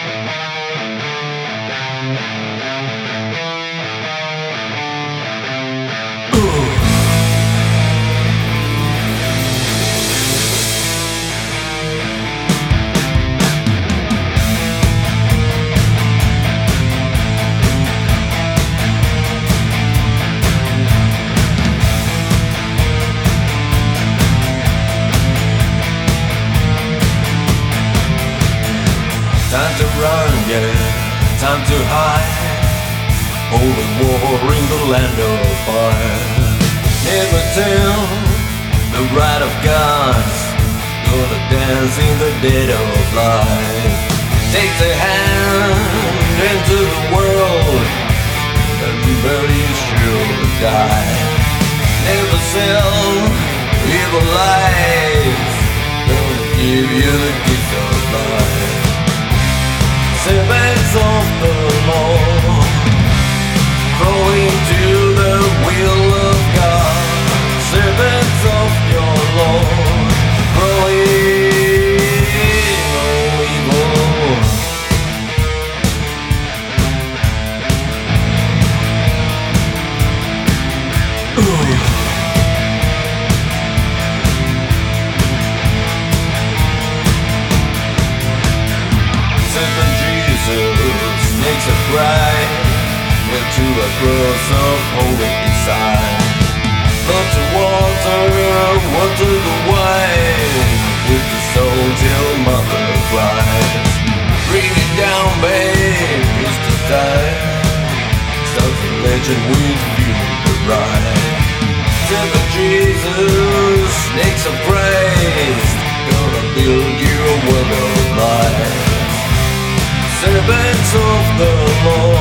Time to run, yeah, time to hide. Holy war in the land of fire. Never tell the right of gods. Gonna dance in the dead of light. Take the hand into the world, and very sure die. Never sell evil lies. Gonna give you the gift of life. Servants of the law, crawling to the will of God. Servants of your Lord, crawling on evil. Snakes of pride, went to a cross of holy inside. Not to water, water the wine, with the soul till mother cries. Bring it down, babe, it's the time. Start the legend with you the ride. Seven Jesus, snakes of praise, gonna build you a world of light. Servants of the Lord.